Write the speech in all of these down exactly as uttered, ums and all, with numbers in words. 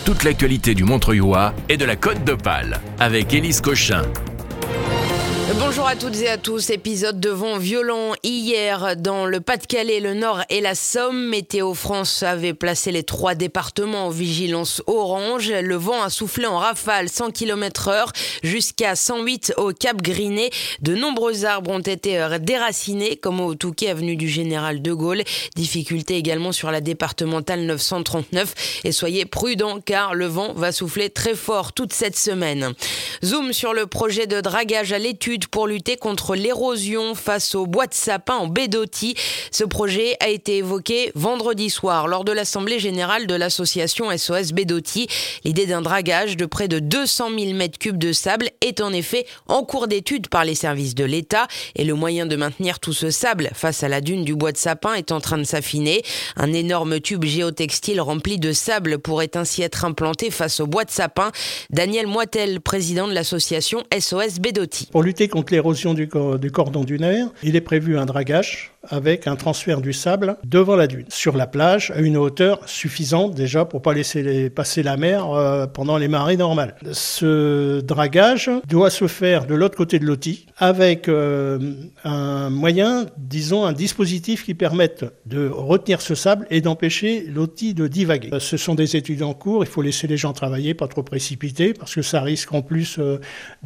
toute l'actualité du Montreuillois et de la Côte d'Opale avec Élise Cochin. Bonjour à toutes et à tous. Épisode de vent violent hier dans le Pas-de-Calais, le Nord et la Somme. Météo France avait placé les trois départements en vigilance orange. Le vent a soufflé en rafale cent kilomètres heure jusqu'à cent huit au Cap Griné. De nombreux arbres ont été déracinés comme au Touquet avenue du Général de Gaulle. Difficulté également sur la départementale neuf cent trente-neuf. Et soyez prudents car le vent va souffler très fort toute cette semaine. Zoom sur le projet de dragage à l'étude pour lutter contre l'érosion face aux bois de sapin en baie d'Authie. Ce projet a été évoqué vendredi soir lors de l'Assemblée générale de l'association S O S Baie d'Authie. L'idée d'un dragage de près de deux cent mille mètres cubes de sable est en effet en cours d'étude par les services de l'État et le moyen de maintenir tout ce sable face à la dune du bois de sapin est en train de s'affiner. Un énorme tube géotextile rempli de sable pourrait ainsi être implanté face au bois de sapin. Daniel Moitel, président de l'association S O S Baie d'Authie. Pour lutter contre l'érosion du, cor- du cordon dunaire, il est prévu un dragage avec un transfert du sable devant la dune, sur la plage, à une hauteur suffisante déjà pour pas laisser les, passer la mer euh, pendant les marées normales. Ce dragage doit se faire de l'autre côté de l'Authie avec euh, un moyen, disons un dispositif qui permette de retenir ce sable et d'empêcher l'Authie de divaguer. Ce sont des études en cours, il faut laisser les gens travailler, pas trop précipiter, parce que ça risque en plus euh,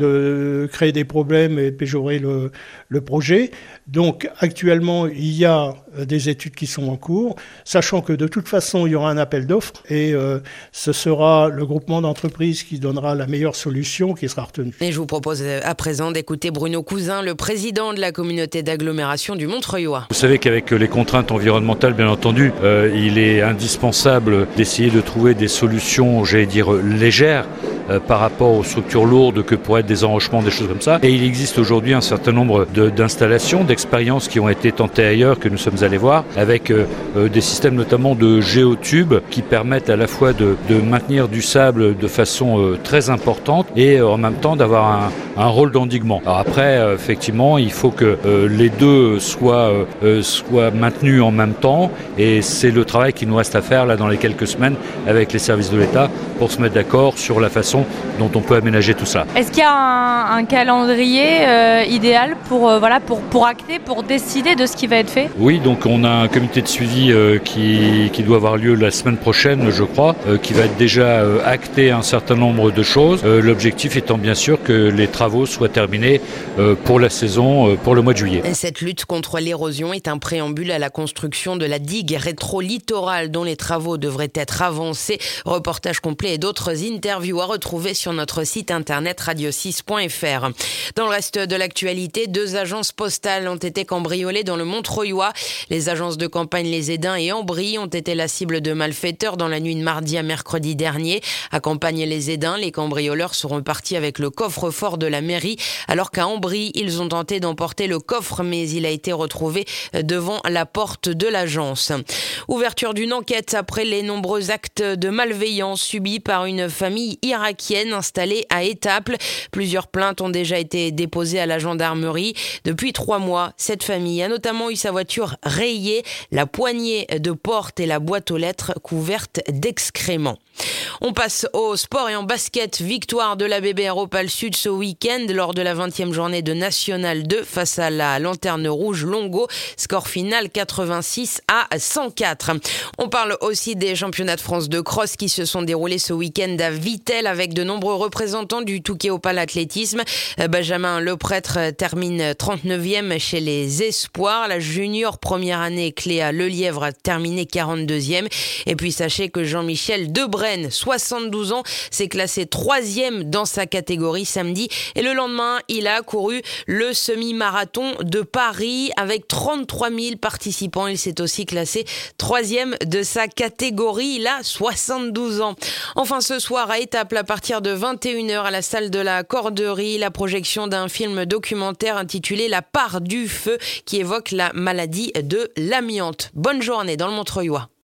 de créer des problèmes et péjorer le, le projet. Donc actuellement, il y a des études qui sont en cours, sachant que de toute façon, il y aura un appel d'offres et euh, ce sera le groupement d'entreprises qui donnera la meilleure solution qui sera retenue. Et je vous propose à présent d'écouter Bruno Cousin, le président de la communauté d'agglomération du Montreuillois. Vous savez qu'avec les contraintes environnementales, bien entendu, euh, il est indispensable d'essayer de trouver des solutions, j'allais dire, légères euh, par rapport aux structures lourdes que pourraient être des enrochements, des choses comme ça. Et il existe aujourd'hui un certain nombre de, d'installations, d'expériences qui ont été tentées ailleurs, que nous sommes allés voir, avec euh, des systèmes notamment de géotubes qui permettent à la fois de, de maintenir du sable de façon euh, très importante et euh, en même temps d'avoir un, un rôle d'endiguement. Alors après, euh, effectivement, il faut que euh, les deux soient, euh, soient maintenus en même temps et c'est le travail qui nous reste à faire là dans les quelques semaines avec les services de l'État pour se mettre d'accord sur la façon dont on peut aménager tout ça. Est-ce qu'il y a un, un calendrier euh, idéal pour, euh, voilà, pour, pour acter, pour décider de ce qui va être fait ? Oui, donc on a un comité de suivi euh, qui, qui doit avoir lieu la semaine prochaine, je crois, euh, qui va être déjà euh, acté un certain nombre de choses. Euh, l'objectif étant bien sûr que les travaux soient terminés euh, pour la saison, euh, pour le mois de juillet. Et cette lutte contre l'érosion est un préambule à la construction de la digue rétro-littorale dont les travaux devraient être avancés. Reportage complet et d'autres interviews à retrouver sur notre site internet radio six point f r. Dans le reste de l'actualité, deux agences postales ont été cambriolées dans le Montreuillois. Les agences de campagne Les Édins et Ambry ont été la cible de malfaiteurs dans la nuit de mardi à mercredi dernier. À Campagne Les Édins, les cambrioleurs seront partis avec le coffre-fort de la mairie, alors qu'à Ambry, ils ont tenté d'emporter le coffre, mais il a été retrouvé devant la porte de l'agence. Ouverture d'une enquête après les nombreux actes de malveillance subis par une famille irakienne installée à Étaples. Plusieurs plaintes ont déjà été déposées à la gendarmerie. Depuis trois mois, cette famille a notamment eu sa voiture rayée, la poignée de porte et la boîte aux lettres couverte d'excréments. On passe au sport et en basket. Victoire de la B B R Opale Sud ce week-end lors de la vingtième journée de National deux face à la Lanterne Rouge Longo. Score final quatre-vingt-six à cent quatre. On parle aussi des championnats de France de cross qui se sont déroulés ce week-end à Vittel avec de nombreux représentants du Touquet Opale Athlétisme. Benjamin Leprêtre termine trente-neuvième chez les Espoirs. La junior première année Cléa Lelièvre a terminé quarante-deuxième. Et puis sachez que Jean-Michel Debrenne, soixante-douze ans, s'est classé troisième dans sa catégorie samedi. Et le lendemain, il a couru le semi-marathon de Paris avec trente-trois mille participants. Il s'est aussi classé troisième de sa catégorie. Il a soixante-douze ans. Enfin, ce soir à Étaples, à partir de vingt et une heures à la salle de la Corderie, la projection d'un film documentaire intitulé La part du feu qui évoque la maladie de l'amiante. Bonne journée dans le Montreuillois.